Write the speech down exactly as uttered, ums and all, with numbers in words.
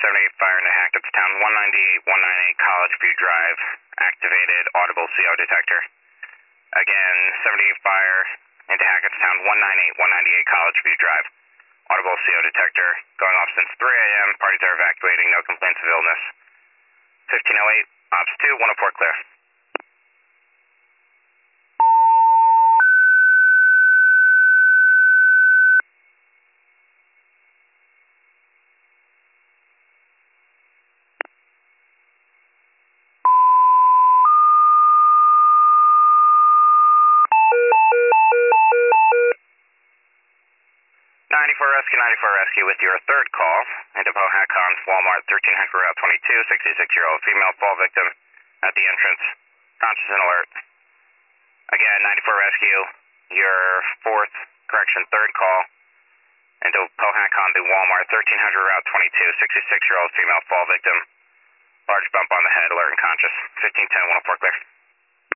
seventy-eight fire into Hackettstown, one ninety-eight, one ninety-eight College View Drive, activated audible C O detector. Again, seventy-eight fire into Hackettstown, one ninety-eight, one ninety-eight College View Drive, audible C O detector, going off since three A M, parties are evacuating, no complaints of illness. fifteen oh eight, Ops two, one oh four clear. ninety-four Rescue, ninety-four Rescue with your third call into Pohatcong's Walmart, thirteen hundred Route twenty-two, sixty-six-year-old female fall victim at the entrance, conscious and alert. Again, ninety-four Rescue, your fourth, correction, third call into Pohatcong, the Walmart, thirteen hundred Route twenty-two, sixty-six-year-old female fall victim, large bump on the head, alert and conscious, fifteen ten, one oh four clear.